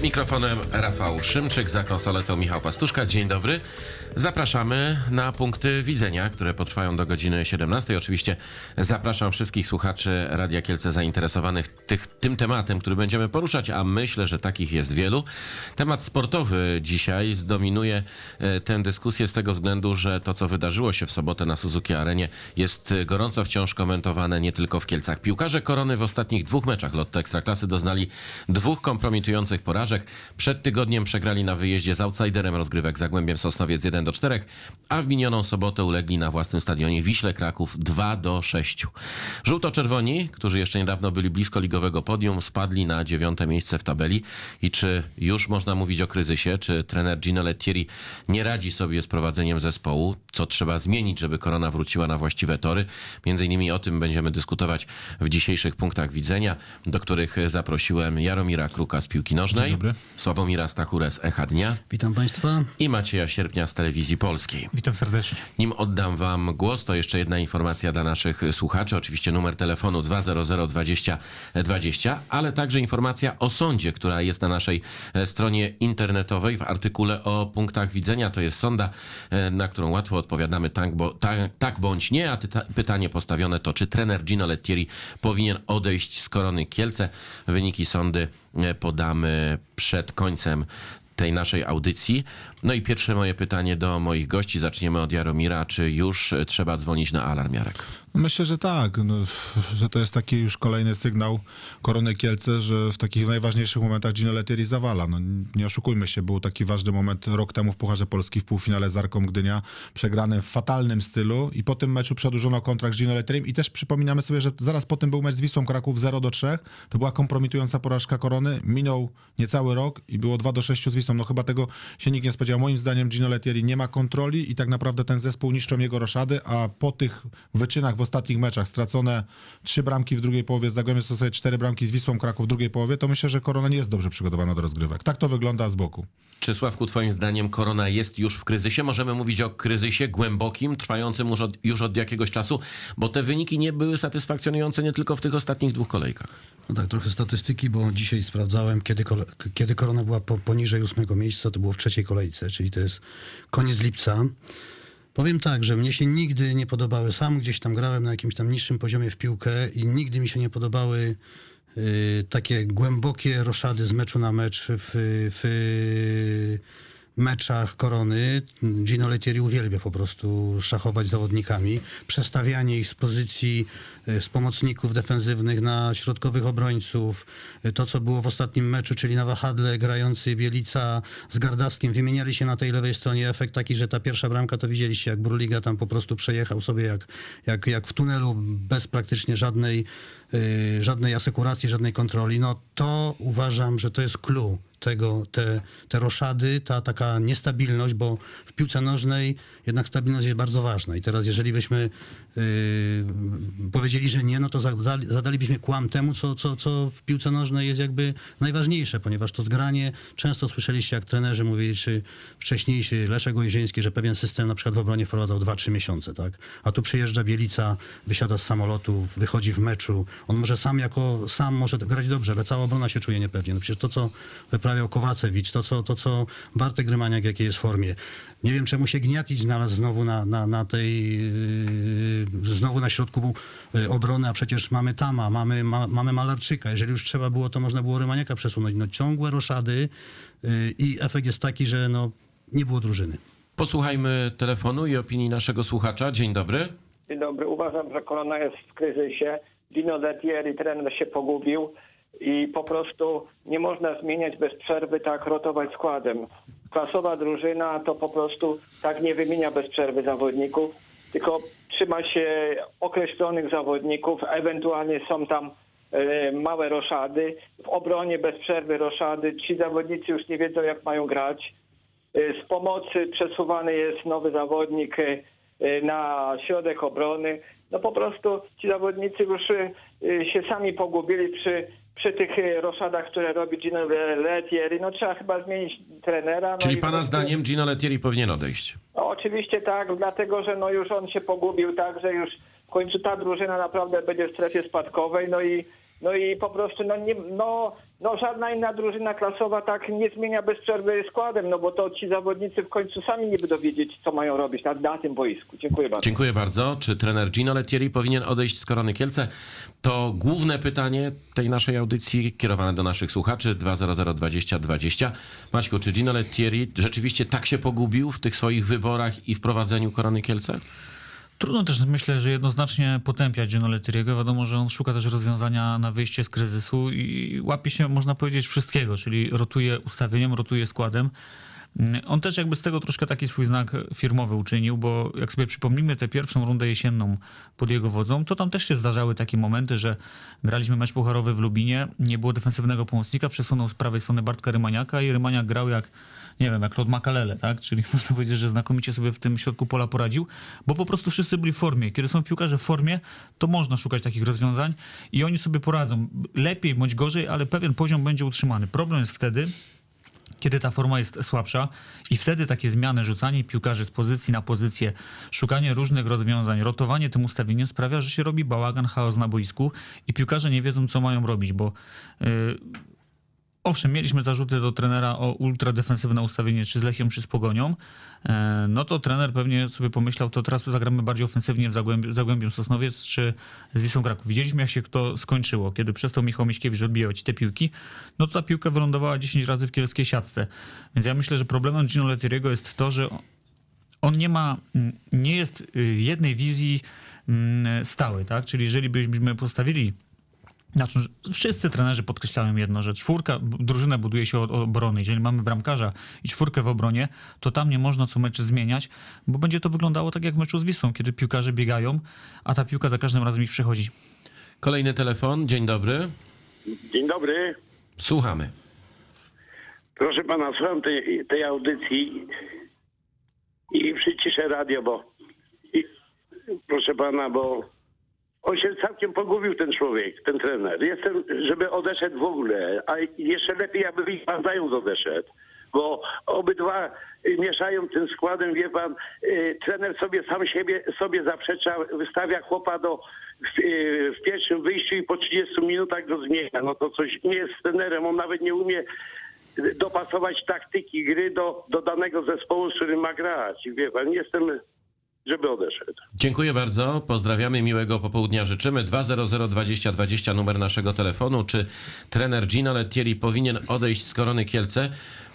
Przed mikrofonem Rafał Szymczyk, za konsoletą Michał Pastuszka. Dzień dobry. Zapraszamy na punkty widzenia, które potrwają do godziny 17. Oczywiście zapraszam wszystkich słuchaczy Radia Kielce zainteresowanych tym tematem, który będziemy poruszać, a myślę, że takich jest wielu. Temat sportowy dzisiaj zdominuje tę dyskusję z tego względu, że to, co wydarzyło się w sobotę na Suzuki Arenie, jest gorąco wciąż komentowane nie tylko w Kielcach. Piłkarze Korony w ostatnich 2 meczach Lotto Ekstraklasy doznali 2 kompromitujących porażek. Przed tygodniem przegrali na wyjeździe z outsiderem rozgrywek Zagłębiem Sosnowiec 1-4, a w minioną sobotę ulegli na własnym stadionie Wiśle Kraków 2-6. Żółto-czerwoni, którzy jeszcze niedawno byli blisko ligowego podium, spadli na 9. miejsce w tabeli. I czy już można mówić o kryzysie? Czy trener Gino Lettieri nie radzi sobie z prowadzeniem zespołu? Co trzeba zmienić, żeby Korona wróciła na właściwe tory? Między innymi o tym będziemy dyskutować w dzisiejszych punktach widzenia, do których zaprosiłem Jaromira Kruka z piłki nożnej, Sławomira Stachurę z Echa Dnia. Witam Państwa. I Macieja Sierpnia z Telewizji Polskiej. Witam serdecznie. Nim oddam Wam głos, to jeszcze jedna informacja dla naszych słuchaczy. Oczywiście numer telefonu 200 20 20, ale także informacja o sądzie, która jest na naszej stronie internetowej w artykule o punktach widzenia. To jest sonda, na którą łatwo odpowiadamy tak bądź nie, a pytanie postawione to, czy trener Gino Lettieri powinien odejść z Korony Kielce. Wyniki sondy podamy przed końcem tej naszej audycji. No i pierwsze moje pytanie do moich gości. Zaczniemy od Jaromira. Czy już trzeba dzwonić na alarm, Jarek? Myślę, że tak, że to jest taki już kolejny sygnał Korony Kielce, że w takich najważniejszych momentach Gino Lettieri zawala. Nie oszukujmy się, był taki ważny moment rok temu w Pucharze Polski w półfinale z Arką Gdynia, przegranym w fatalnym stylu i po tym meczu przedłużono kontrakt z Gino Lettieriem i też przypominamy sobie, że zaraz po tym był mecz z Wisłą Kraków 0-3. To była kompromitująca porażka Korony. Minął niecały rok i było 2-6 z Wisłą. Chyba tego się nikt nie spodziewał. Moim zdaniem Gino Lettieri nie ma kontroli i tak naprawdę ten zespół niszczą jego roszady, a po tych wyczynach w ostatnich meczach, stracone 3 bramki w drugiej połowie, z Zagłębiem Sosnowiec 4 bramki z Wisłą Kraków w drugiej połowie, to myślę, że Korona nie jest dobrze przygotowana do rozgrywek. Tak to wygląda z boku. Czy, Sławku, twoim zdaniem Korona jest już w kryzysie? Możemy mówić o kryzysie głębokim, trwającym już od jakiegoś czasu, bo te wyniki nie były satysfakcjonujące nie tylko w tych ostatnich 2 kolejkach. No tak, trochę statystyki, bo dzisiaj sprawdzałem, kiedy Korona była poniżej 8. miejsca, to było w 3. kolejce, czyli to jest koniec lipca. Powiem tak, że mnie się nigdy nie podobały, sam gdzieś tam grałem na jakimś tam niższym poziomie w piłkę i nigdy mi się nie podobały takie głębokie roszady z meczu na mecz w meczach Korony. Gino Lettieri uwielbia po prostu szachować zawodnikami, przestawianie ich z pozycji z pomocników defensywnych na środkowych obrońców. To, co było w ostatnim meczu, czyli na wahadle grający Bielica z Gardaskiem, wymieniali się na tej lewej stronie. Efekt taki, że ta pierwsza bramka, to widzieliście, jak Burliga tam po prostu przejechał sobie jak w tunelu, bez praktycznie żadnej asekuracji, żadnej kontroli. No to uważam, że to jest clue te roszady, ta taka niestabilność, bo w piłce nożnej jednak stabilność jest bardzo ważna. I teraz jeżeli byśmy powiedzieli, że nie, no to zadalibyśmy kłam temu, co w piłce nożnej jest jakby najważniejsze, ponieważ to zgranie, często słyszeliście, jak trenerzy mówili, czy wcześniejszy Leszek Ojrzyński, że pewien system na przykład w obronie wprowadzał 2-3 miesiące, tak? A tu przyjeżdża Bielica, wysiada z samolotu, wychodzi w meczu, on może sam może grać dobrze, ale cała obrona się czuje niepewnie. No przecież to, co wyprawiał Kowacewicz, to co Bartek Grymaniak, w jakiej jest formie. Nie wiem, czemu się Gniatić znalazł znowu znowu na środku obrony, a przecież mamy Tama, mamy Malarczyka. Jeżeli już trzeba było, to można było Rymaniaka przesunąć. No ciągłe roszady i efekt jest taki, że nie było drużyny. Posłuchajmy telefonu i opinii naszego słuchacza. Dzień dobry. Dzień dobry. Uważam, że Korona jest w kryzysie. Gino Lettieri, trener, się pogubił i po prostu nie można zmieniać bez przerwy, tak rotować składem. Klasowa drużyna to po prostu tak nie wymienia bez przerwy zawodników, tylko trzyma się określonych zawodników, ewentualnie są tam małe roszady. W obronie bez przerwy roszady. Ci zawodnicy już nie wiedzą, jak mają grać. Z pomocy przesuwany jest nowy zawodnik na środek obrony. No po prostu ci zawodnicy już się sami pogubili przy tych roszadach, które robi Gino Lettieri. No trzeba chyba zmienić trenera. Czyli pana zdaniem Gino Lettieri powinien odejść? No, oczywiście tak, dlatego że już on się pogubił tak, że już w końcu ta drużyna naprawdę będzie w strefie spadkowej. No i No i po prostu żadna inna drużyna klasowa tak nie zmienia bez przerwy składem, no bo to ci zawodnicy w końcu sami nie będą wiedzieć, co mają robić na tym boisku. Dziękuję bardzo. Dziękuję bardzo. Czy trener Gino Lettieri powinien odejść z Korony Kielce? To główne pytanie tej naszej audycji kierowane do naszych słuchaczy 2002020. Maćku, czy Gino Lettieri rzeczywiście tak się pogubił w tych swoich wyborach i wprowadzeniu Korony Kielce? Trudno też, myślę, że jednoznacznie potępiać Gino Lettieriego. Wiadomo, że on szuka też rozwiązania na wyjście z kryzysu i łapie się, można powiedzieć, wszystkiego, czyli rotuje ustawieniem, rotuje składem. On też jakby z tego troszkę taki swój znak firmowy uczynił, bo jak sobie przypomnimy tę pierwszą rundę jesienną pod jego wodzą, to tam też się zdarzały takie momenty, że graliśmy mecz pucharowy w Lubinie, nie było defensywnego pomocnika, przesunął z prawej strony Bartka Rymaniaka i Rymaniak grał jak Claude Makalele, tak? Czyli można powiedzieć, że znakomicie sobie w tym środku pola poradził, bo po prostu wszyscy byli w formie. Kiedy są piłkarze w formie, to można szukać takich rozwiązań i oni sobie poradzą. Lepiej bądź gorzej, ale pewien poziom będzie utrzymany. Problem jest wtedy, kiedy ta forma jest słabsza i wtedy takie zmiany, rzucanie piłkarzy z pozycji na pozycję, szukanie różnych rozwiązań, rotowanie tym ustawieniem sprawia, że się robi bałagan, chaos na boisku i piłkarze nie wiedzą, co mają robić, bo owszem, mieliśmy zarzuty do trenera o ultradefensywne ustawienie czy z Lechią, czy z Pogonią, no to trener pewnie sobie pomyślał, to teraz zagramy bardziej ofensywnie w Zagłębiem Sosnowiec czy z Wisłą Kraków. Widzieliśmy, jak się to skończyło. Kiedy przestał Michał Miśkiewicz odbijać te piłki, no to ta piłka wylądowała 10 razy w kielskiej siatce. Więc ja myślę, że problemem Gino Lettieriego jest to, że on nie jest jednej wizji stałej, tak? Czyli jeżeli byśmy postawili, znaczy, wszyscy trenerzy podkreślają jedno, że drużynę buduje się od obrony. Jeżeli mamy bramkarza i 4 w obronie, to tam nie można co mecz zmieniać, bo będzie to wyglądało tak jak w meczu z Wisłą, kiedy piłkarze biegają, a ta piłka za każdym razem ich przechodzi. Kolejny telefon. Dzień dobry. Dzień dobry. Słuchamy. Proszę pana, słucham tej audycji i przyciszę radio, proszę pana, bo on się całkiem pogubił, ten człowiek, ten trener. Jestem, żeby odeszedł w ogóle, a jeszcze lepiej, aby ich pan Zając odeszedł, bo obydwa mieszają tym składem, wie pan, trener sam sobie zaprzecza, wystawia chłopa w pierwszym wyjściu i po 30 minutach go zmienia. No to coś nie jest z trenerem, on nawet nie umie dopasować taktyki gry do danego zespołu, z którym ma grać. Wie pan, jestem, żeby odeszedł. Dziękuję bardzo, pozdrawiamy, miłego popołudnia życzymy. 2002020 numer naszego telefonu. Czy trener Gino Lettieri powinien odejść z Korony Kielce?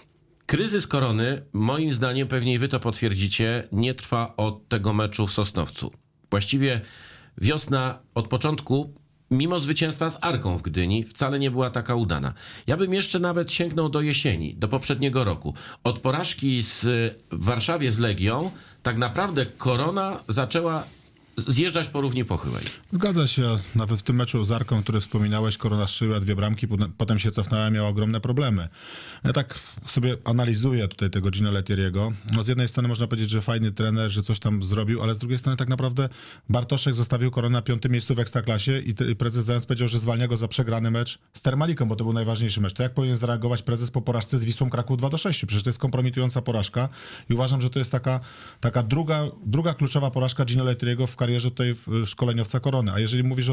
Kryzys Korony, moim zdaniem, pewnie i wy to potwierdzicie, nie trwa od tego meczu w Sosnowcu. Właściwie wiosna od początku, mimo zwycięstwa z Arką w Gdyni, wcale nie była taka udana. Ja bym jeszcze nawet sięgnął do jesieni, do poprzedniego roku. Od porażki w Warszawie z Legią tak naprawdę Korona zaczęła zjeżdżać po równi pochyłej. Zgadza się. Nawet w tym meczu z Arką, który wspominałeś, Korona strzeliła 2 bramki, potem się cofnęła, miała ogromne problemy. Ja tak sobie analizuję tutaj tego Gino Lettieriego. No z jednej strony można powiedzieć, że fajny trener, że coś tam zrobił, ale z drugiej strony tak naprawdę Bartoszek zostawił Koronę na 5. miejscu w Ekstraklasie i prezes Zając powiedział, że zwalnia go za przegrany mecz z Termaliką, bo to był najważniejszy mecz. To jak powinien zareagować prezes po porażce z Wisłą Kraków 2-6? Przecież to jest kompromitująca porażka i uważam, że to jest taka druga kluczowa porażka Gino Lettieriego w karierze tutaj szkoleniowca Korony. A jeżeli mówisz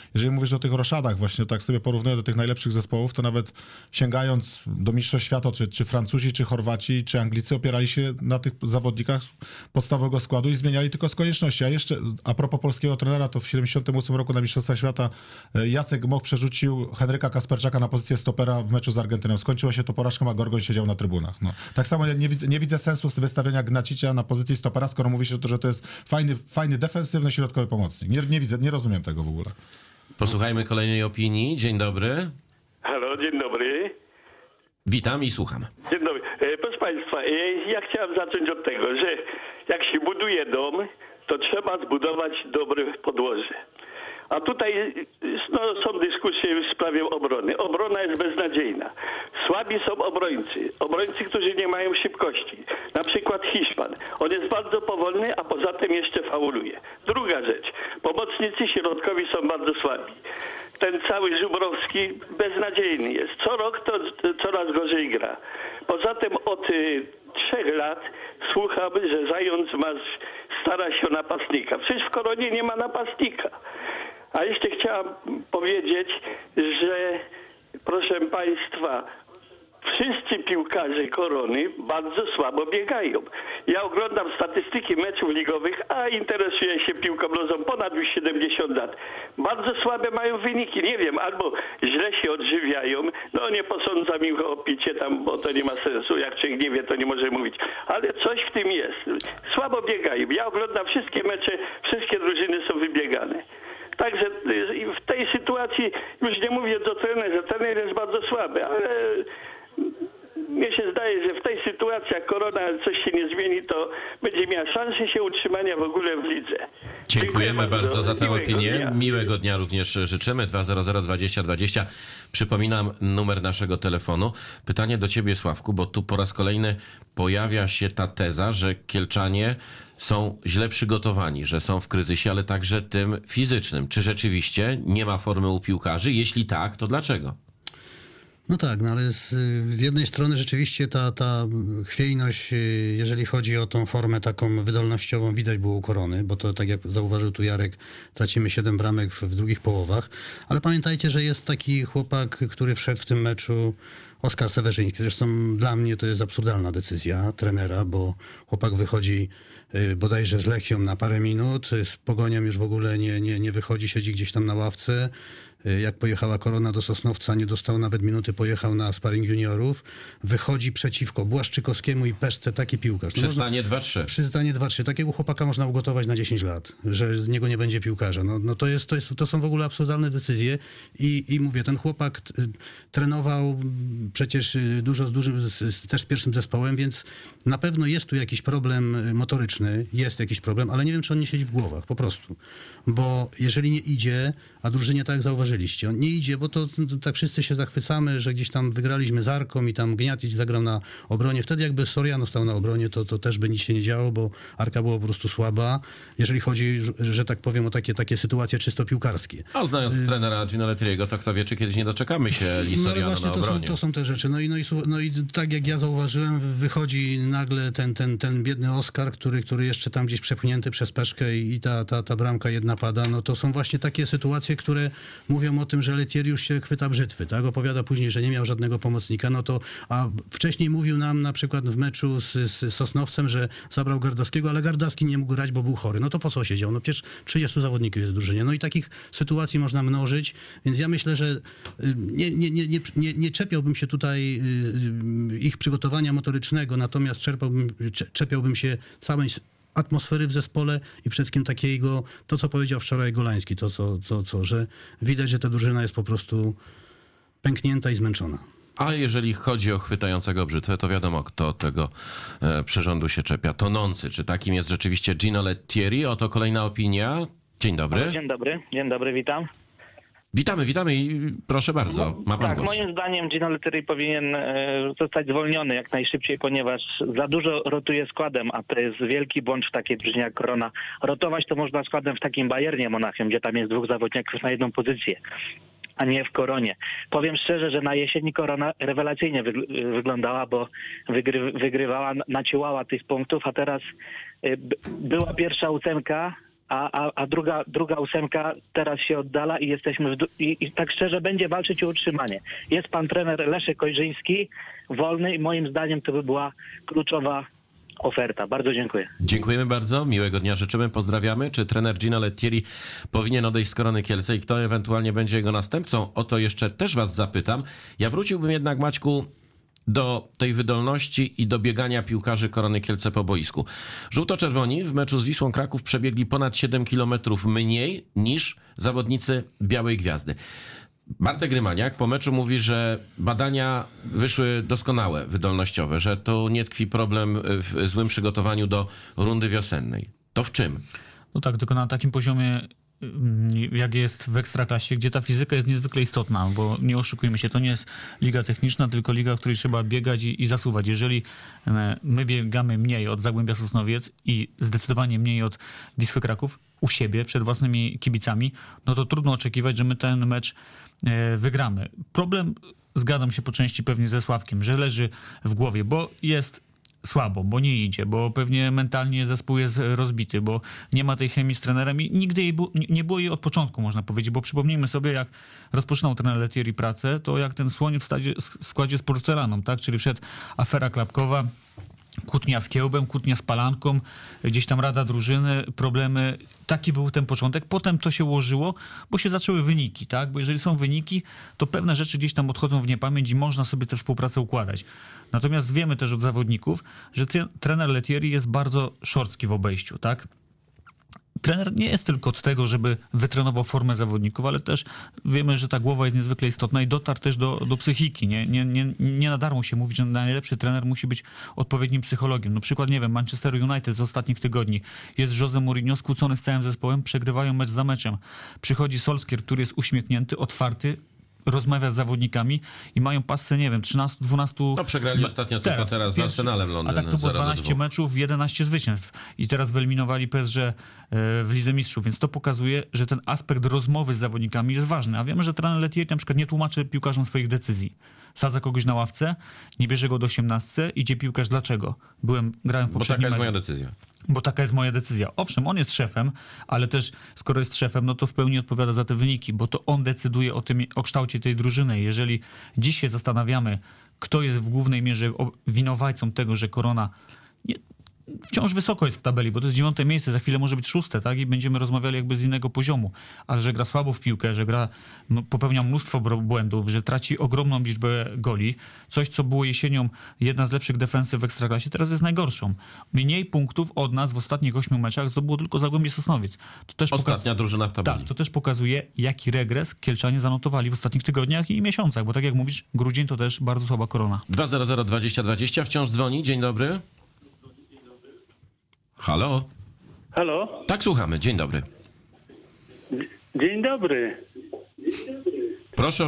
o tych roszadach, właśnie tak sobie porównuję do tych najlepszych zespołów, to nawet sięgając do mistrzostw świata, czy Francuzi, czy Chorwaci, czy Anglicy opierali się na tych zawodnikach podstawowego składu i zmieniali tylko z konieczności. A jeszcze a propos polskiego trenera, to w 1978 roku na mistrzostwach świata Jacek Moch przerzucił Henryka Kasperczaka na pozycję stopera w meczu z Argentyną. Skończyło się to porażką, a Gorgoń siedział na trybunach. No. Tak samo nie widzę sensu wystawienia Gnacicia na pozycji stopera, skoro mówi się, że to jest fajny defensywny środkowy pomocnik. Nie rozumiem tego w ogóle. Posłuchajmy kolejnej opinii. Dzień dobry. Halo, dzień dobry. Witam i słucham. Dzień dobry. Proszę Państwa, ja chciałem zacząć od tego, że jak się buduje dom, to trzeba zbudować dobre podłoże. A tutaj są dyskusje w sprawie obrony. Obrona jest beznadziejna. Słabi są obrońcy, którzy nie mają szybkości. Na przykład Hiszpan. On jest bardzo powolny, a poza tym jeszcze fauluje. Druga rzecz. Pomocnicy środkowi są bardzo słabi. Ten cały Żubrowski beznadziejny jest. Co rok to coraz gorzej gra. Poza tym od 3 lat słucham, że Zając stara się o napastnika. Przecież w Koronie nie ma napastnika. A jeszcze chciałam powiedzieć, że proszę Państwa, wszyscy piłkarze Korony bardzo słabo biegają. Ja oglądam statystyki meczów ligowych, a interesuję się piłką nożną ponad już 70 lat. Bardzo słabe mają wyniki. Nie wiem, albo źle się odżywiają. No nie posądzam ich o picie tam, bo to nie ma sensu. Jak człowiek nie wie, to nie może mówić. Ale coś w tym jest. Słabo biegają. Ja oglądam wszystkie mecze, wszystkie drużyny są wybiegane. Także w tej sytuacji, już nie mówię o trenerze, trener jest bardzo słaby, ale mnie się zdaje, że w tej sytuacji, jak korona coś się nie zmieni, to będzie miała szansę się utrzymania w ogóle w lidze. Dziękujemy bardzo za tę Miłego opinię. dnia. Miłego dnia również życzymy. 2002020. Przypominam numer naszego telefonu. Pytanie do ciebie, Sławku, bo tu po raz kolejny pojawia się ta teza, że Kielczanie są źle przygotowani, że są w kryzysie, ale także tym fizycznym. Czy rzeczywiście nie ma formy u piłkarzy? Jeśli tak, to dlaczego? No tak, no ale z jednej strony rzeczywiście ta chwiejność, jeżeli chodzi o tą formę taką wydolnościową, widać było u Korony, bo to tak jak zauważył tu Jarek, tracimy 7 bramek w drugich połowach, ale pamiętajcie, że jest taki chłopak, który wszedł w tym meczu, Oskar Sewerzyński. Zresztą dla mnie to jest absurdalna decyzja trenera, bo chłopak wychodzi bodajże z Lechią na parę minut, z Pogonią już w ogóle nie wychodzi, siedzi gdzieś tam na ławce. Jak pojechała Korona do Sosnowca, nie dostał nawet minuty, pojechał na sparring juniorów, wychodzi przeciwko Błaszczykowskiemu i Peszce, taki piłkarz. Przy stanie 2-3. Przy stanie 2-3. Takiego chłopaka można ugotować na 10 lat, że z niego nie będzie piłkarza. No to są w ogóle absurdalne decyzje i mówię, ten chłopak trenował przecież też z pierwszym zespołem, więc na pewno jest tu jakiś problem motoryczny, jest jakiś problem, ale nie wiem, czy on nie siedzi w głowach, po prostu. Bo jeżeli nie idzie, a drużynie, tak jak zauważyliście, on nie idzie, bo to tak wszyscy się zachwycamy, że gdzieś tam wygraliśmy z Arką i tam Gniatić zagrał na obronie. Wtedy jakby Soriano stał na obronie, to też by nic się nie działo, bo Arka była po prostu słaba, jeżeli chodzi, że tak powiem, o takie sytuacje czysto piłkarskie. A znając trenera Gino Lettieriego, to kto wie, czy kiedyś nie doczekamy się Li No ale Soriano właśnie na obronie. to są te rzeczy. No i tak jak ja zauważyłem, wychodzi nagle ten biedny Oskar, który jeszcze tam gdzieś przepchnięty przez Peszkę i ta bramka jedna pada. No to są właśnie takie sytuacje, które mówią o tym, że Lettieri już się chwyta brzytwy, tak? Opowiada później, że nie miał żadnego pomocnika, a wcześniej mówił nam na przykład w meczu z Sosnowcem, że zabrał Gardowskiego, ale Gardowski nie mógł grać, bo był chory. No to po co siedział? No przecież 30 zawodników jest w drużynie. No i takich sytuacji można mnożyć, więc ja myślę, że nie czepiałbym się tutaj ich przygotowania motorycznego, natomiast czepiałbym się całej atmosfery w zespole i przede wszystkim takiego, to co powiedział wczoraj Golański, że widać, że ta drużyna jest po prostu pęknięta i zmęczona. A jeżeli chodzi o chwytającego brzytwę, to wiadomo, kto tego przyrządu się czepia. Tonący. Czy takim jest rzeczywiście Gino Lettieri? Oto kolejna opinia. Dzień dobry. Dzień dobry, witam. Witamy i proszę bardzo, ma pan głos. Moim zdaniem Gino Lettieri powinien zostać zwolniony jak najszybciej, ponieważ za dużo rotuje składem, a to jest wielki błąd w takiej drużynie jak Korona. Rotować to można składem w takim Bayernie Monachium, gdzie tam jest 2 zawodników na jedną pozycję, a nie w Koronie. Powiem szczerze, że na jesieni Korona rewelacyjnie wyglądała, bo wygrywała, naciłała tych punktów, a teraz była pierwsza 8, a druga 8 teraz się oddala i jesteśmy i tak szczerze będzie walczyć o utrzymanie. Jest pan trener Leszek Kojrzyński, wolny i moim zdaniem to by była kluczowa oferta. Bardzo dziękuję. Dziękujemy bardzo, miłego dnia życzymy, pozdrawiamy. Czy trener Gino Lettieri powinien odejść z Korony Kielce i kto ewentualnie będzie jego następcą? O to jeszcze też was zapytam. Ja wróciłbym jednak, Maćku, do tej wydolności i do biegania piłkarzy Korony Kielce po boisku. Żółto-czerwoni w meczu z Wisłą Kraków przebiegli ponad 7 kilometrów mniej niż zawodnicy Białej Gwiazdy. Bartek Rymaniak po meczu mówi, że badania wyszły doskonałe, wydolnościowe, że to nie tkwi problem w złym przygotowaniu do rundy wiosennej. To w czym? No tak, tylko na takim poziomie, jak jest w Ekstraklasie, gdzie ta fizyka jest niezwykle istotna, bo nie oszukujmy się, to nie jest liga techniczna, tylko liga, w której trzeba biegać i zasuwać. Jeżeli my biegamy mniej od Zagłębia Sosnowiec i zdecydowanie mniej od Wisły Kraków u siebie, przed własnymi kibicami, no to trudno oczekiwać, że my ten mecz wygramy. Problem, zgadzam się po części pewnie ze Sławkiem, że leży w głowie, bo jest słabo, bo nie idzie, bo pewnie mentalnie zespół jest rozbity, bo nie ma tej chemii z trenerem i nigdy nie było jej od początku, można powiedzieć, bo przypomnijmy sobie, jak rozpoczynał trener Lettieri pracę, to jak ten słoń w składzie z porcelaną, tak? Czyli wszedł afera klapkowa, kłótnia z Kiełbem, kłótnia z Palanką, gdzieś tam rada drużyny, problemy. Taki był ten początek. Potem to się ułożyło, bo się zaczęły wyniki, tak? Bo jeżeli są wyniki, to pewne rzeczy gdzieś tam odchodzą w niepamięć i można sobie tę współpracę układać. Natomiast wiemy też od zawodników, że trener Lettieri jest bardzo szorstki w obejściu, tak? Trener nie jest tylko od tego, żeby wytrenował formę zawodników, ale też wiemy, że ta głowa jest niezwykle istotna i dotarł też do psychiki. Nie na darmo się mówi, że najlepszy trener musi być odpowiednim psychologiem. Na przykład, nie wiem, Manchester United z ostatnich tygodni. Jest Jose Mourinho skłócony z całym zespołem, przegrywają mecz za meczem. Przychodzi Solskjaer, który jest uśmiechnięty, otwarty, rozmawia z zawodnikami i mają pasę, nie wiem, 13-12... No przegrali ostatnio tylko teraz z Arsenalem Londyn. A tak to było 12 meczów, 11 zwycięstw. I teraz wyeliminowali PSG w Lidze Mistrzów, więc to pokazuje, że ten aspekt rozmowy z zawodnikami jest ważny. A wiemy, że trener Lettieri na przykład nie tłumaczy piłkarzom swoich decyzji. Sadza kogoś na ławce, nie bierze go do 18, idzie piłkarz, dlaczego? Grałem w poprzednim Bo taka jest meczu. moja decyzja. Bo taka jest moja decyzja. Owszem, on jest szefem, ale też skoro jest szefem, no to w pełni odpowiada za te wyniki, bo to on decyduje o kształcie tej drużyny. Jeżeli dziś się zastanawiamy, kto jest w głównej mierze winowajcą tego, że Korona wciąż wysoko jest w tabeli, bo to jest 9. miejsce, za chwilę może być 6, tak? I będziemy rozmawiali jakby z innego poziomu. Ale że gra słabo w piłkę, że popełnia mnóstwo błędów, że traci ogromną liczbę goli. Coś, co było jesienią jedna z lepszych defensyw w Ekstraklasie, teraz jest najgorszą. Mniej punktów od nas w ostatnich 8 meczach zdobyło tylko Zagłębie Sosnowiec. To też Ostatnia drużyna w tabeli. Tak, to też pokazuje, jaki regres Kielczanie zanotowali w ostatnich tygodniach i miesiącach, bo tak jak mówisz, grudzień to też bardzo słaba Korona. 2002020 wciąż dzwoni. Dzień dobry. Halo? Halo? Tak, słuchamy. Dzień dobry. Dzień dobry. Proszę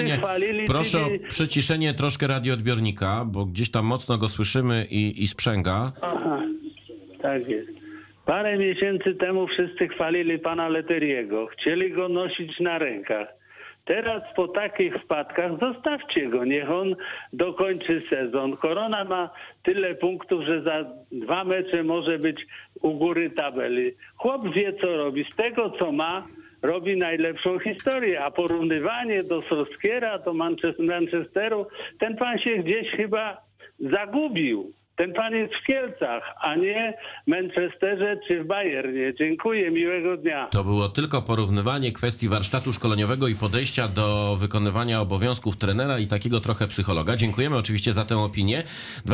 o przyciszenie troszkę radioodbiornika, bo gdzieś tam mocno go słyszymy i sprzęga. Aha, tak jest. Parę miesięcy temu wszyscy chwalili pana Lettieriego. Chcieli go nosić na rękach. Teraz po takich wpadkach zostawcie go, niech on dokończy sezon. Korona ma tyle punktów, że za 2 mecze może być u góry tabeli. Chłop wie, co robi. Z tego, co ma, robi najlepszą historię. A porównywanie do Solskjaera, do Manchesteru, ten pan się gdzieś chyba zagubił. Ten pan jest w Kielcach, a nie w Manchesterze czy w Bayernie. Dziękuję, miłego dnia. To było tylko porównywanie kwestii warsztatu szkoleniowego i podejścia do wykonywania obowiązków trenera i takiego trochę psychologa. Dziękujemy oczywiście za tę opinię.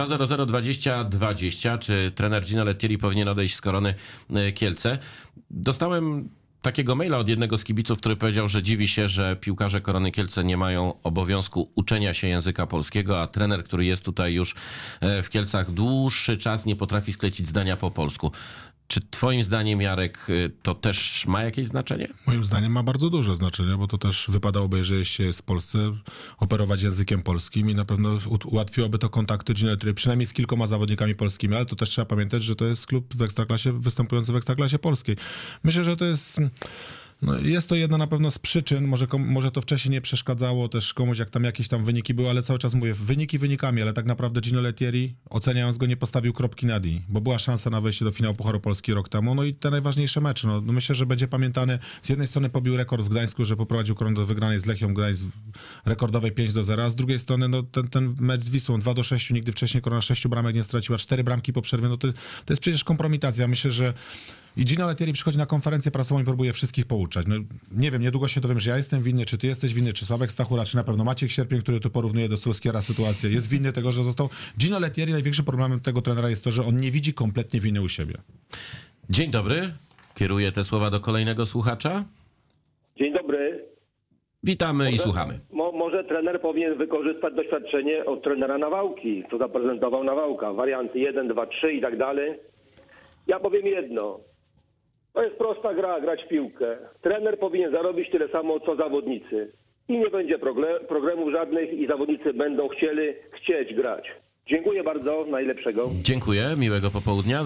2002020, czy trener Gino Lettieri powinien odejść z Korony Kielce? Dostałem takiego maila od jednego z kibiców, który powiedział, że dziwi się, że piłkarze Korony Kielce nie mają obowiązku uczenia się języka polskiego, a trener, który jest tutaj już w Kielcach dłuższy czas, nie potrafi sklecić zdania po polsku. Czy twoim zdaniem, Jarek, to też ma jakieś znaczenie? Moim zdaniem ma bardzo duże znaczenie, bo to też wypadałoby, jeżeli się jest w Polsce, operować językiem polskim i na pewno ułatwiłoby to kontakty Gino Lettieri, przynajmniej z kilkoma zawodnikami polskimi, ale to też trzeba pamiętać, że to jest klub w Ekstraklasie, występujący w Ekstraklasie polskiej. Myślę, że to jest... No, jest to jedna na pewno z przyczyn, może to wcześniej nie przeszkadzało też komuś, jak tam jakieś tam wyniki były, ale cały czas mówię, wyniki wynikami, ale tak naprawdę Gino Lettieri, oceniając go, nie postawił kropki nad i, bo była szansa na wejście do finału Pucharu Polski rok temu, no i te najważniejsze mecze, no myślę, że będzie pamiętany, z jednej strony pobił rekord w Gdańsku, że poprowadził Koronę do wygranej z Lechią Gdańsk rekordowej 5-0, a z drugiej strony no ten mecz z Wisłą 2-6, nigdy wcześniej Korona 6 bramek nie straciła, 4 bramki po przerwie, no to jest przecież kompromitacja, myślę, że i Gino Lettieri przychodzi na konferencję prasową i próbuje wszystkich pouczać. No, nie wiem, niedługo się dowiem, że ja jestem winny, czy ty jesteś winny, czy Sławek Stachura, czy na pewno Maciek Sierpień, który tu porównuje do Solskjaera sytuację, jest winny tego, że został. Gino Lettieri, największym problemem tego trenera jest to, że on nie widzi kompletnie winy u siebie. Dzień dobry. Kieruję te słowa do kolejnego słuchacza. Dzień dobry. Witamy i słuchamy. Może trener powinien wykorzystać doświadczenie od trenera Nawałki, co zaprezentował Nawałka. Warianty 1, 2, 3 i tak dalej. Ja powiem jedno. To jest prosta gra, grać w piłkę. Trener powinien zarobić tyle samo, co zawodnicy. I nie będzie problemów żadnych i zawodnicy będą chcieć grać. Dziękuję bardzo, najlepszego. Dziękuję, miłego popołudnia.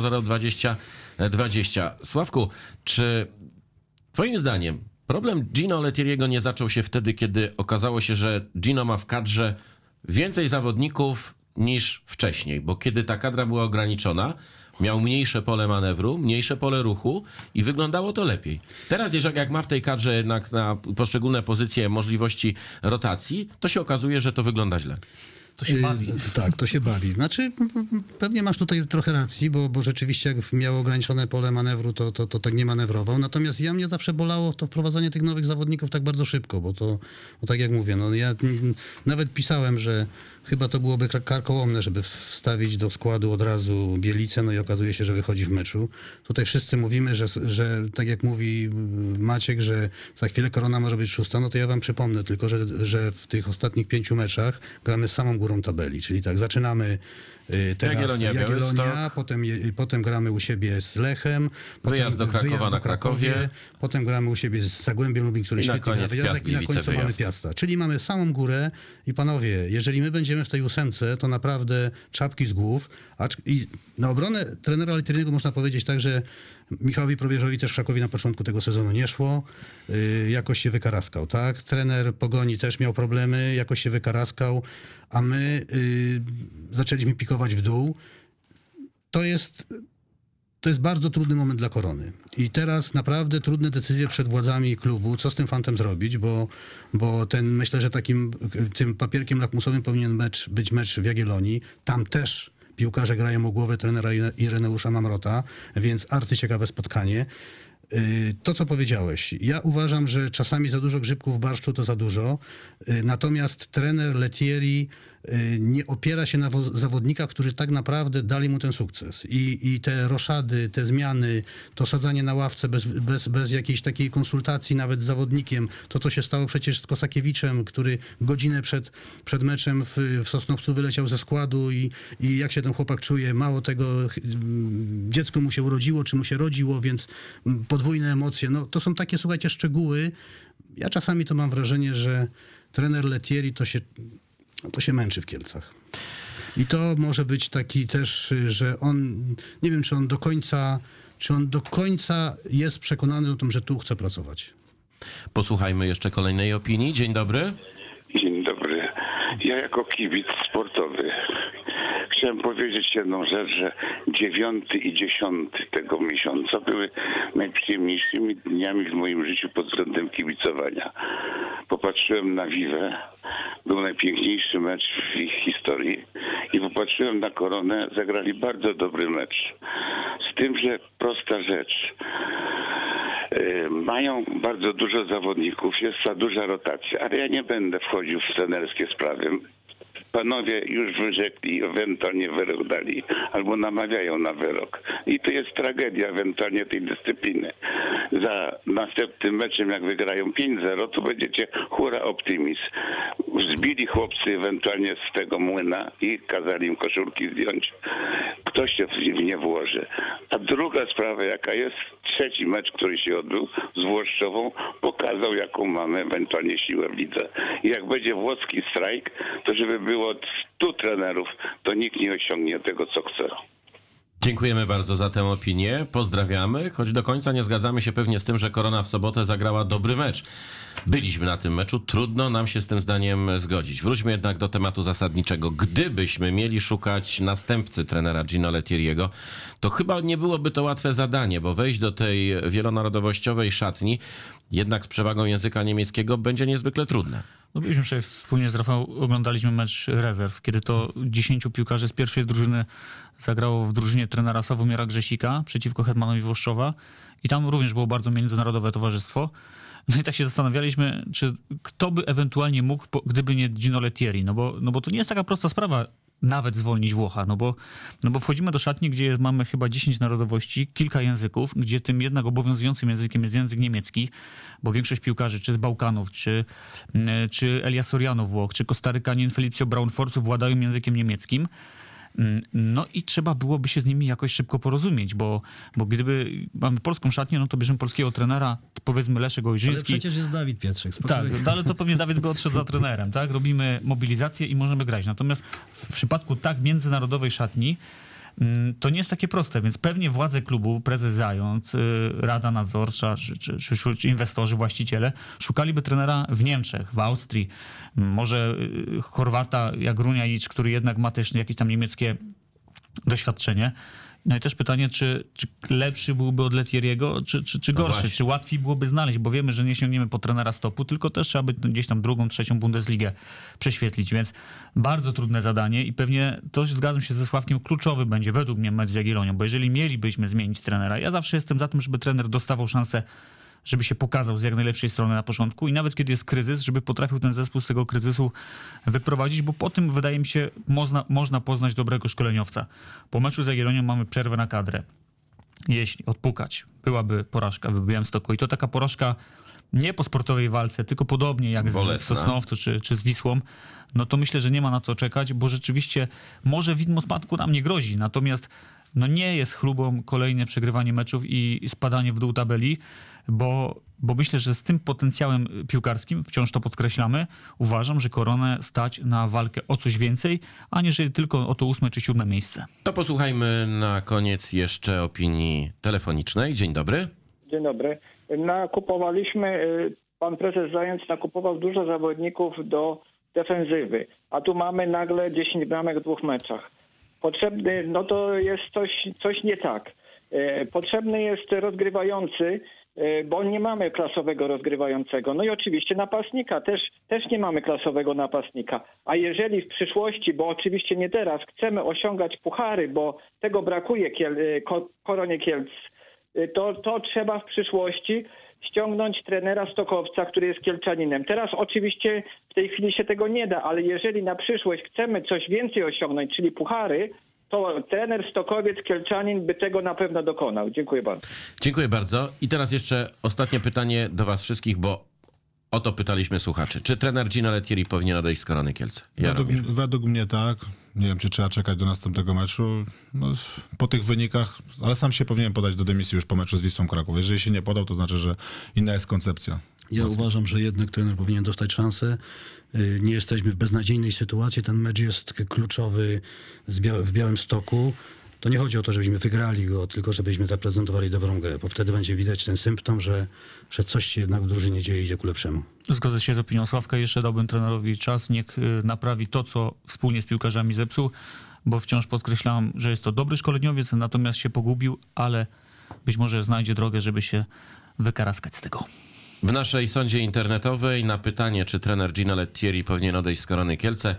2002020. Sławku, czy twoim zdaniem problem Gino Lettieriego nie zaczął się wtedy, kiedy okazało się, że Gino ma w kadrze więcej zawodników niż wcześniej, bo kiedy ta kadra była ograniczona, miał mniejsze pole manewru, mniejsze pole ruchu i wyglądało to lepiej. Teraz, jeżeli jak ma w tej kadrze jednak na poszczególne pozycje możliwości rotacji, to się okazuje, że to wygląda źle. To się bawi. Tak, to się bawi. Znaczy, pewnie masz tutaj trochę racji, bo rzeczywiście jak miał ograniczone pole manewru, to tak nie manewrował. Natomiast mnie zawsze bolało to wprowadzanie tych nowych zawodników tak bardzo szybko, bo tak jak mówię, no ja nawet pisałem, że chyba to byłoby karkołomne, żeby wstawić do składu od razu Bielicę, no i okazuje się, że wychodzi w meczu. Tutaj wszyscy mówimy, że tak jak mówi Maciek, że za chwilę Korona może być 6, no to ja wam przypomnę tylko, że w tych ostatnich 5 meczach gramy z samą górą tabeli, czyli tak, zaczynamy teraz Jagiellonia, potem gramy u siebie z Lechem, wyjazd do Krakowa na Krakowie, potem gramy u siebie z Zagłębiem Lubin, który świetnie gra wyjazdek, i na końcu mamy Piasta. Czyli mamy samą górę i panowie, jeżeli my będziemy w tej 8, to naprawdę czapki z głów. I na obronę trenera Lettieriego można powiedzieć tak, że Michałowi Probierzowi też w Krakowie na początku tego sezonu nie szło, jakoś się wykaraskał, tak? Trener Pogoni też miał problemy, jakoś się wykaraskał, a my zaczęliśmy pikować w dół. To jest bardzo trudny moment dla Korony. I teraz naprawdę trudne decyzje przed władzami klubu, co z tym fantem zrobić, bo myślę, że tym papierkiem lakmusowym powinien być mecz w Jagiellonii. Tam też piłkarze grają o głowę trenera Ireneusza Mamrota, więc arcyciekawe spotkanie. To, co powiedziałeś, ja uważam, że czasami za dużo grzybków w barszczu to za dużo, natomiast trener Lettieri nie opiera się na zawodnikach, którzy tak naprawdę dali mu ten sukces. I te roszady, te zmiany, to sadzanie na ławce bez jakiejś takiej konsultacji nawet z zawodnikiem, to co się stało przecież z Kosakiewiczem, który godzinę przed meczem w Sosnowcu wyleciał ze składu i jak się ten chłopak czuje, mało tego, dziecko mu się urodziło, czy mu się rodziło, więc podwójne emocje. No, to są takie, słuchajcie, szczegóły. Ja czasami to mam wrażenie, że trener Lettieri to się męczy w Kielcach. I to może być taki też, że on, nie wiem, czy on do końca jest przekonany o tym, że tu chce pracować. Posłuchajmy jeszcze kolejnej opinii. Dzień dobry. Dzień dobry. Ja jako kibic sportowy chciałem powiedzieć jedną rzecz, że 9 i 10 tego miesiąca były najprzyjemniejszymi dniami w moim życiu pod względem kibicowania. Popatrzyłem na Vivę, był najpiękniejszy mecz w ich historii i popatrzyłem na Koronę, zagrali bardzo dobry mecz. Z tym, że prosta rzecz. Mają bardzo dużo zawodników, jest za duża rotacja, ale ja nie będę wchodził w trenerskie sprawy. Panowie już wyrzekli, ewentualnie wyrok dali, albo namawiają na wyrok. I to jest tragedia ewentualnie tej dyscypliny. Za następnym meczem, jak wygrają 5-0, to będziecie hura optymizm. Zbili chłopcy ewentualnie z tego młyna i kazali im koszulki zdjąć. Ktoś się w nie włoży. A druga sprawa, jaka jest, trzeci mecz, który się odbył z Włoszczową, pokazał, jaką mamy ewentualnie siłę w lidze. I jak będzie włoski strajk, to żeby było 100 trenerów, to nikt nie osiągnie tego, co chce. Dziękujemy bardzo za tę opinię, pozdrawiamy, choć do końca nie zgadzamy się pewnie z tym, że Korona w sobotę zagrała dobry mecz. Byliśmy na tym meczu, trudno nam się z tym zdaniem zgodzić. Wróćmy jednak do tematu zasadniczego. Gdybyśmy mieli szukać następcy trenera Gino Lettieriego, to chyba nie byłoby to łatwe zadanie, bo wejść do tej wielonarodowościowej szatni jednak z przewagą języka niemieckiego będzie niezwykle trudne. No byliśmy wczoraj wspólnie z Rafał, oglądaliśmy mecz rezerw, kiedy to 10 piłkarzy z pierwszej drużyny zagrało w drużynie trenera Sławomiera Grzesika przeciwko Hetmanowi Włoszczowa i tam również było bardzo międzynarodowe towarzystwo. No i tak się zastanawialiśmy, czy kto by ewentualnie mógł, gdyby nie Gino Lettieri, no bo to nie jest taka prosta sprawa nawet zwolnić Włocha, no bo wchodzimy do szatni, gdzie mamy chyba 10 narodowości, kilka języków, gdzie tym jednak obowiązującym językiem jest język niemiecki, bo większość piłkarzy, czy z Bałkanów, czy Elia Soriano Włoch, czy Kostarykanin Felicio Braunforców władają językiem niemieckim. No i trzeba byłoby się z nimi jakoś szybko porozumieć, bo gdyby mamy polską szatnię, no to bierzemy polskiego trenera, powiedzmy Leszek Ojrzyński. Ale przecież jest Dawid Pietrzek. Spokojnie. Tak, ale to pewnie Dawid by odszedł za trenerem, tak? Robimy mobilizację i możemy grać. Natomiast w przypadku tak międzynarodowej szatni To nie jest takie proste, więc pewnie władze klubu, prezes Zając, Rada Nadzorcza, czy inwestorzy, właściciele szukaliby trenera w Niemczech, w Austrii, może Chorwata jak Runjaić, który jednak ma też jakieś tam niemieckie doświadczenie. No i też pytanie, czy lepszy byłby od Lettieriego, czy gorszy? Czy łatwiej byłoby znaleźć? Bo wiemy, że nie sięgniemy po trenera stopu, tylko też trzeba by gdzieś tam 2., 3. Bundesligę prześwietlić, więc bardzo trudne zadanie i pewnie to, zgadzam się ze Sławkiem, kluczowy będzie według mnie mecz z Jagiellonią, bo jeżeli mielibyśmy zmienić trenera, ja zawsze jestem za tym, żeby trener dostawał szansę, żeby się pokazał z jak najlepszej strony na początku i nawet kiedy jest kryzys, żeby potrafił ten zespół z tego kryzysu wyprowadzić, bo po tym, wydaje mi się, można poznać dobrego szkoleniowca. Po meczu z Jagiellonią mamy przerwę na kadrę. Jeśli odpukać, byłaby porażka w Białymstoku i to taka porażka nie po sportowej walce, tylko podobnie jak z Sosnowcu czy z Wisłą, no to myślę, że nie ma na co czekać, bo rzeczywiście może widmo spadku nam nie grozi, natomiast no nie jest chlubą kolejne przegrywanie meczów i spadanie w dół tabeli, bo myślę, że z tym potencjałem piłkarskim, wciąż to podkreślamy, uważam, że Koronę stać na walkę o coś więcej, aniżeli tylko o to 8. czy 7. miejsce. To posłuchajmy na koniec jeszcze opinii telefonicznej. Dzień dobry. Dzień dobry. Nakupowaliśmy, pan prezes Zając nakupował dużo zawodników do defensywy, a tu mamy nagle 10 bramek w 2 meczach. Potrzebny, no to jest coś nie tak. Potrzebny jest rozgrywający, bo nie mamy klasowego rozgrywającego. No i oczywiście napastnika, też nie mamy klasowego napastnika. A jeżeli w przyszłości, bo oczywiście nie teraz, chcemy osiągać puchary, bo tego brakuje Koronie Kielc, to trzeba w przyszłości ściągnąć trenera Stokowca, który jest Kielczaninem. Teraz oczywiście w tej chwili się tego nie da, ale jeżeli na przyszłość chcemy coś więcej osiągnąć, czyli puchary, to trener Stokowiec, Kielczanin by tego na pewno dokonał. Dziękuję bardzo. Dziękuję bardzo. I teraz jeszcze ostatnie pytanie do was wszystkich, bo o to pytaliśmy słuchaczy. Czy trener Gino Lettieri powinien odejść z Korony Kielce? Według mnie tak. Nie wiem, czy trzeba czekać do następnego meczu. No, po tych wynikach, ale sam się powinien podać do dymisji już po meczu z Wisłą Kraków. Jeżeli się nie podał, to znaczy, że inna jest koncepcja. Ja uważam, że jednak trener powinien dostać szansę. Nie jesteśmy w beznadziejnej sytuacji. Ten mecz jest kluczowy w Białymstoku. To nie chodzi o to, żebyśmy wygrali go, tylko żebyśmy zaprezentowali dobrą grę, bo wtedy będzie widać ten symptom, że coś się jednak w drużynie dzieje i idzie ku lepszemu. Zgodzę się z opinią Sławka. Jeszcze dałbym trenerowi czas, niech naprawi to, co wspólnie z piłkarzami zepsuł, bo wciąż podkreślam, że jest to dobry szkoleniowiec, natomiast się pogubił, ale być może znajdzie drogę, żeby się wykaraskać z tego. W naszej sądzie internetowej na pytanie, czy trener Gino Lettieri powinien odejść z Korony Kielce,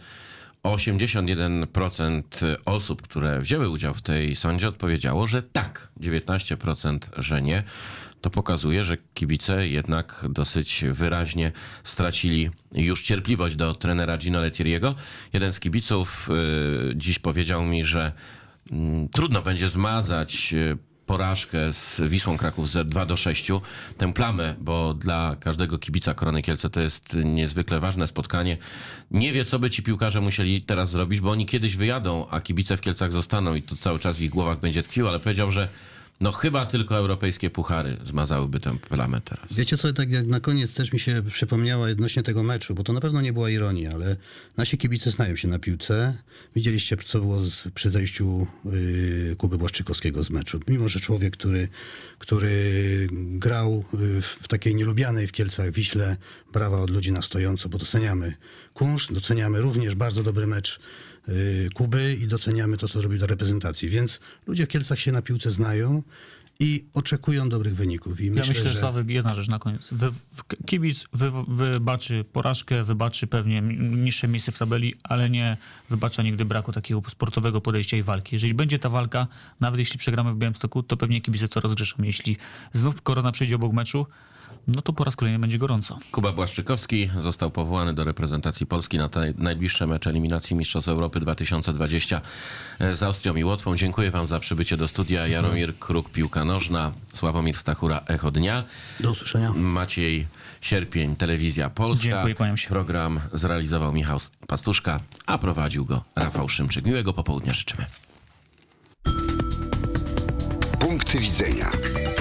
81% osób, które wzięły udział w tej sądzie, odpowiedziało, że tak. 19%, że nie. To pokazuje, że kibice jednak dosyć wyraźnie stracili już cierpliwość do trenera Gino Lettieriego. Jeden z kibiców dziś powiedział mi, że trudno będzie zmazać porażkę z Wisłą Kraków z 2-6, tę plamę, bo dla każdego kibica Korony Kielce to jest niezwykle ważne spotkanie. Nie wie, co by ci piłkarze musieli teraz zrobić, bo oni kiedyś wyjadą, a kibice w Kielcach zostaną i to cały czas w ich głowach będzie tkwiło, ale powiedział, że no chyba tylko europejskie puchary zmazałyby tę plamę teraz. Wiecie co, tak jak na koniec też mi się przypomniało odnośnie tego meczu, bo to na pewno nie była ironia, ale nasi kibice znają się na piłce. Widzieliście, co było przy zejściu Kuby Błaszczykowskiego z meczu. Mimo że człowiek, który grał w takiej nielubianej w Kielcach Wiśle, brawa od ludzi na stojąco, bo doceniamy kunszt, doceniamy również bardzo dobry mecz Kuby i doceniamy to, co zrobił dla reprezentacji. Więc ludzie w Kielcach się na piłce znają i oczekują dobrych wyników. I myślę, że Sławek, jedna rzecz na koniec. Kibic wybaczy porażkę, wybaczy pewnie niższe miejsce w tabeli, ale nie wybacza nigdy braku takiego sportowego podejścia i walki. Jeżeli będzie ta walka, nawet jeśli przegramy w Białymstoku, to pewnie kibice to rozgrzeszą. Jeśli znów Korona przejdzie obok meczu, no to po raz kolejny będzie gorąco. Kuba Błaszczykowski został powołany do reprezentacji Polski na najbliższe mecze eliminacji Mistrzostw Europy 2020 z Austrią i Łotwą. Dziękuję wam za przybycie do studia. Jaromir Kruk, Piłka Nożna, Sławomir Stachura, Echo Dnia. Do usłyszenia. Maciej Sierpień, Telewizja Polska. Dziękuję, kłaniam się. Program zrealizował Michał Pastuszka, a prowadził go Rafał Szymczyk. Miłego popołudnia życzymy. Punkty widzenia.